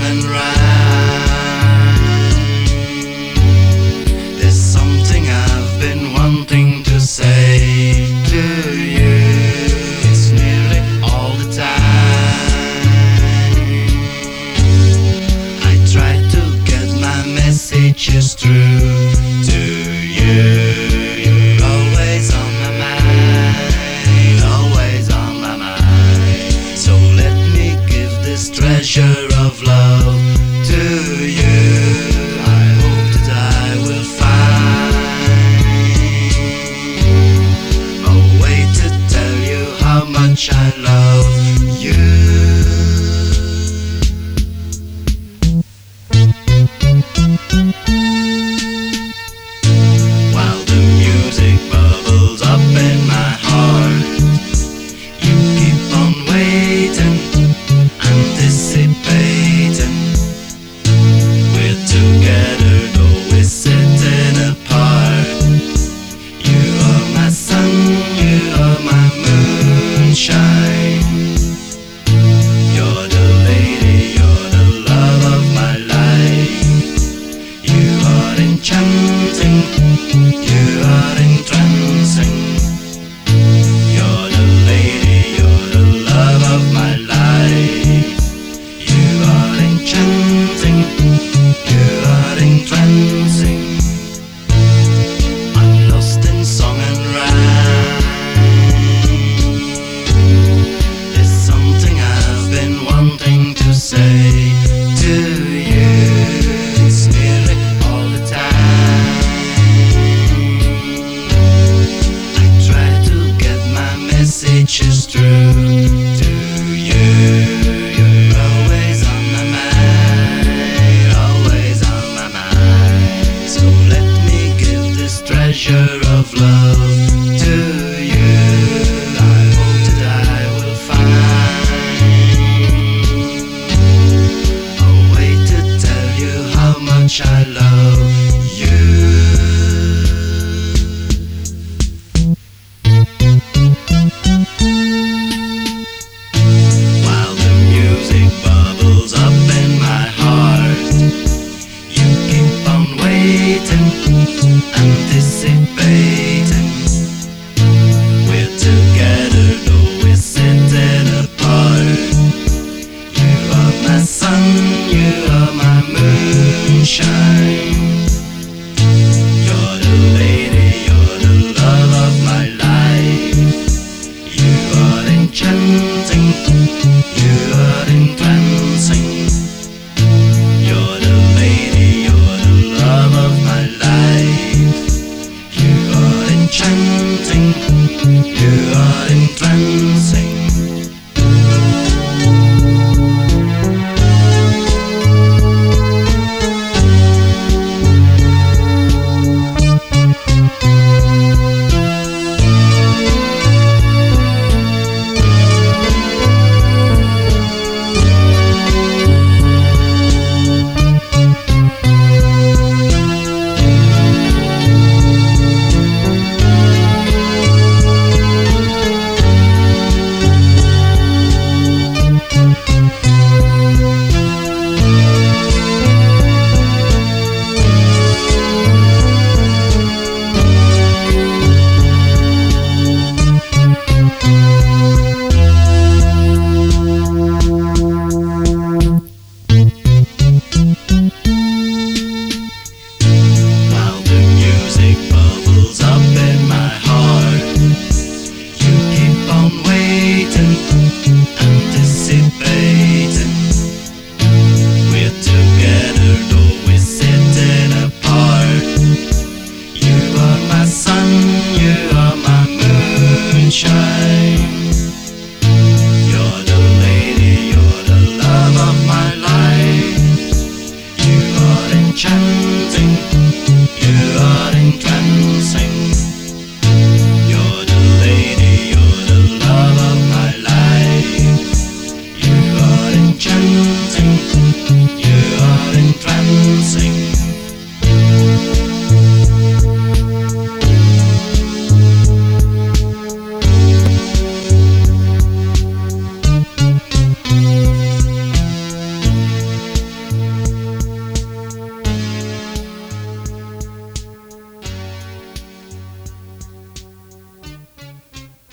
and rhyme. There's something I've been wanting to say to you. It's nearly all the time. I try to get my messages through to you. You're always on my mind, always on my mind. So let me give this treasure of love to you. I hope that I will find a way to tell you how much I love you. While the music bubbles up in my heart, you keep on waiting, anticipating. We're together though we're sitting apart. You are my sun, you are my moonshine. You're the lady, you're the love of my life. You are enchanting, you are entrancing. You're the lady, you're the love of my life. You are enchanting, you are entrancing. I'm lost in song and rhyme. There's something I've been wanting to say to you. It's nearly all the time. I try to get my messages through to you. You're always on my mind, always on my mind. So let me give this treasure of love to you. I hope that I will find a way to tell you how much I love you. While the music bubbles up in my heart, you keep on waiting, anticipating. We're together though we're sitting apart. You are my sun, you are my moonshine. You're the lady, you're the love of my life. You are enchanting, you are entrancing.